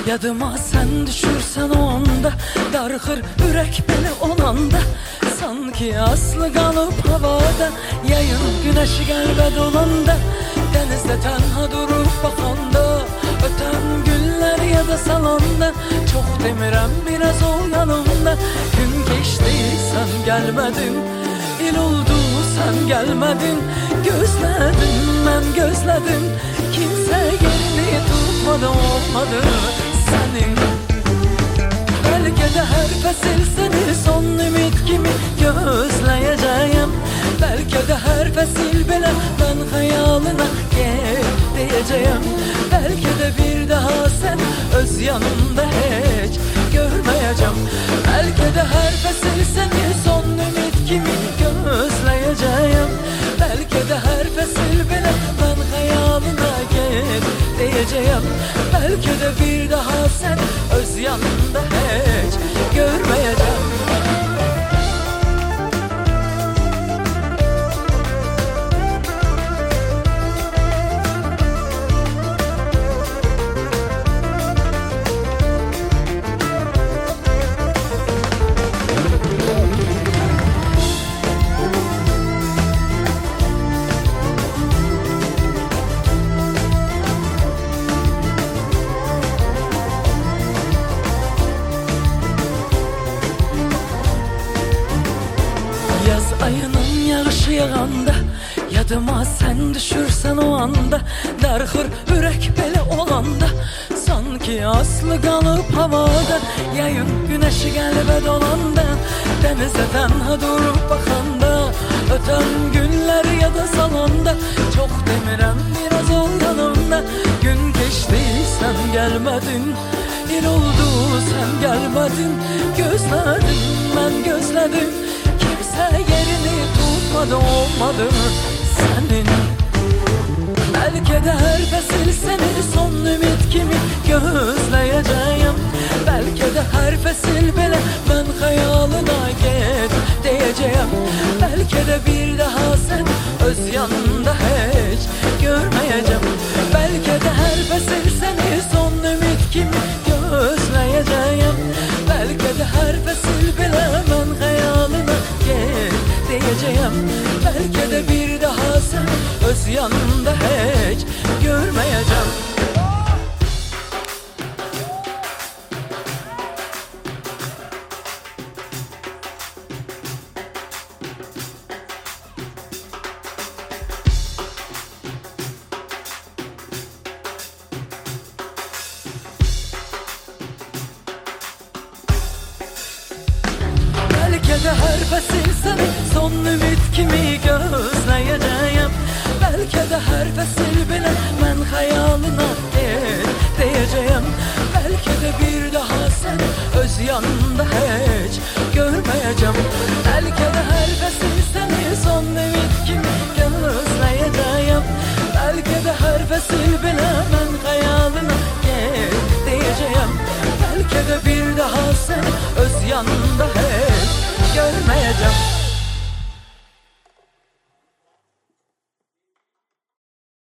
Yadıma sen düşürsen o anda, darxır ürək belə olanda, sanki aslı qalıb havada. Yayın güneşi qəlbə dolanda, dənizdə tənha durub baxanda, ötən günlər yada salanda, çox demirəm biraz ol yanımda. Gün keçdi sen gəlmədin, il oldu sen gəlmədin, gözlədim mən gözlədim, kimsə yerini tutmadı olmadı senin. Belki de her fəsil seni son ümit kimi gözləyəcəyəm. Belki de her fəsil belə ben xəyalına gel deyəcəyəm. Belki de bir daha sen öz yanımda heç görməyəcəm. Belki de her fəsil seni son ümit kimi gözləyəcəyəm. Belki de her fəsil belə ben xəyalına gel deyəcəyəm. Belki de bir daha sen öz yanımda heç görməyəcəm. Yaz ayının yağışı yağanda, yadıma sen düşürsen o anda, darxır ürək belə olanda, sanki aslı qalıb havada. Yayın güneşi qəlbə dolanda, dənizdə tənha durub baxanda, ötən günlər yada salanda, çox demirəm biraz ol yanımda. Gün keçdi sen gəlmədin, il oldu sen gəlmədin, gözlədim mən gözlədim, kimsə yerini tutmadı olmadı senin. Belki de her fəsil seni son ümit kimi gözləyəcəyəm. Belki de her fəsil belə ben xəyalına get deyəcəyəm. Belki de bir daha sen öz yanında heç görməyəcəm. Belki de her fəsil seni son ümit kimi gözləyəcəyəm. Belki de her fəsil belə ben xəyalına get deyəcəyəm. Belki de bir daha sen öz yanında heç görməyəcəm. Belki de her fəsil seni son ümit kimi gözləyəcəyəm. Belki de her fəsil belə mən xəyalına get deyəcəyəm. Belki de bir daha sen öz yanında heç görməyəcəm. Belki de her fəsil seni son ümit kimi gözləyəcəyəm. Belki de her fəsil belə mən xəyalına